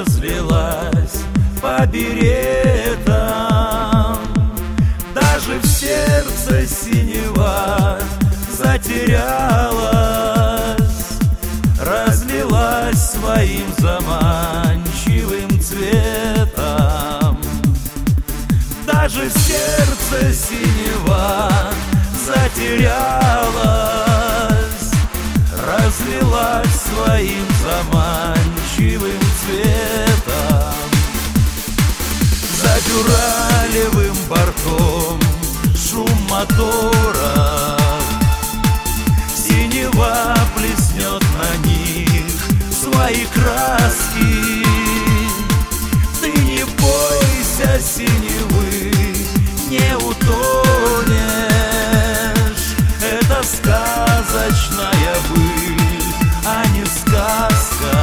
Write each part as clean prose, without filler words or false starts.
разлилась по беретам. Даже в сердце синева затерялась, разлилась своим заманчивым цветом. Даже в сердце синева затерялась, разлилась своим заманчивым цветом. За дюралевым бортом шум мотора, синева плеснет на них свои краски. Ты не бойся синевы, не утонешь. Это сказочная быль, а не сказка.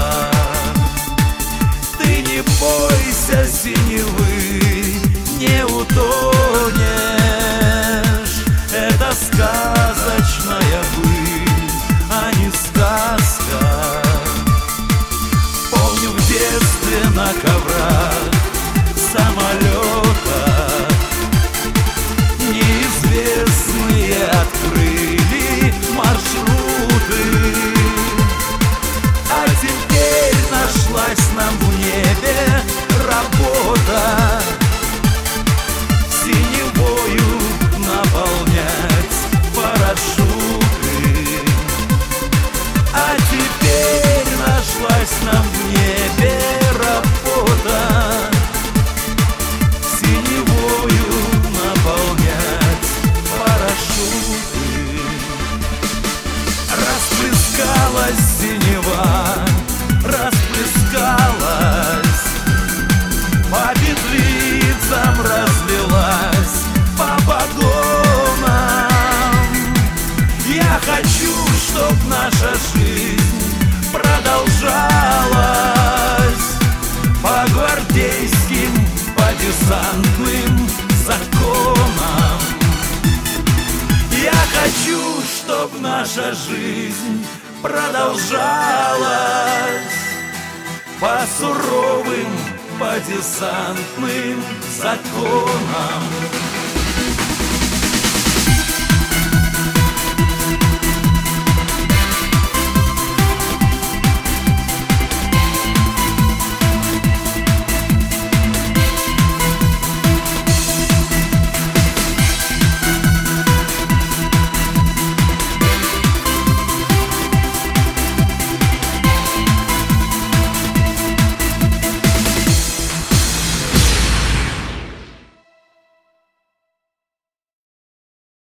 Ты не бойся синевы, не утонешь. Это сказочная быль, а не сказка. Помню, в детстве на коврах самолетах неизвестные открыли маршруты. А теперь нашлась нам в небе работа синевою наполнять парашюты. А теперь нашлась нам в небе работа синевою наполнять парашюты. Расплескалась синева, расплескалась, по петлицам разлилась, по погонам. Я хочу, чтоб наша жизнь продолжалась по гвардейским, по десантным законам. Я хочу, чтоб наша жизнь продолжалась по суровым, по десантным законам.